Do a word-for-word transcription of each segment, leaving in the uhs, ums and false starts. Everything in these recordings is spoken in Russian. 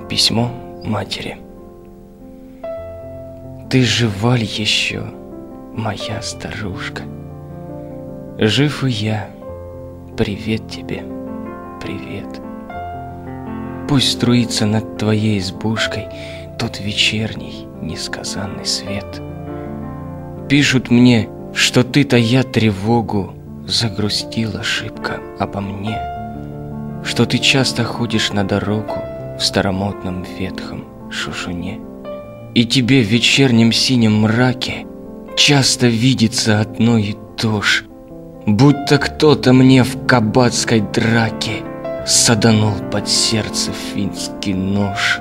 Письмо матери. Ты жива ли еще, моя старушка? Жив и я. Привет тебе, привет. Пусть струится над твоей избушкой тот вечерний несказанный свет. Пишут мне, что ты, тая тревогу, загрустила шибко обо мне, что ты часто ходишь на дорогу в старомодном ветхом шушуне, и тебе в вечернем синем мраке часто видится одно и то ж, будто кто-то мне в кабацкой драке саданул под сердце финский нож.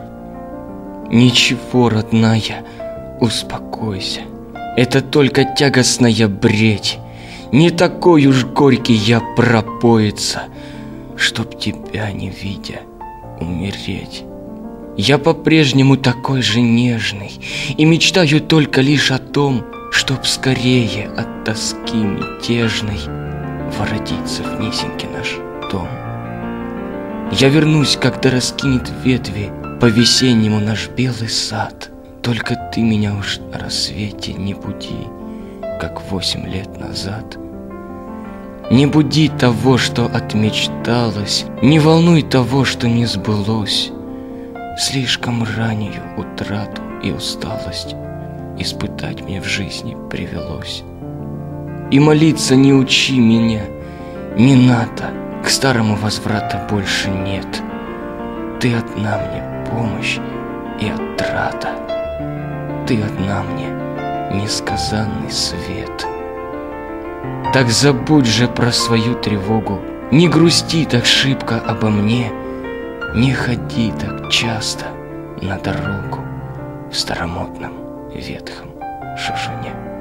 Ничего, родная, успокойся, это только тягостная бредь. Не такой уж горький я пропоится, чтоб тебя не видя умереть. Я по-прежнему такой же нежный и мечтаю только лишь о том, чтоб скорее от тоски мятежной воротиться в низенький наш дом. Я вернусь, когда раскинет ветви по-весеннему наш белый сад. Только ты меня уж на рассвете не буди, как восемь лет назад. Не буди того, что отмечталось, не волнуй того, что не сбылось. Слишком раннюю утрату и усталость испытать мне в жизни привелось. И молиться не учи меня, не надо, к старому возврата больше нет. Ты одна мне помощь и оттрата, ты одна мне несказанный свет. Так забудь же про свою тревогу, не грусти так шибко обо мне, не ходи так часто на дорогу в старомодном ветхом шушуне.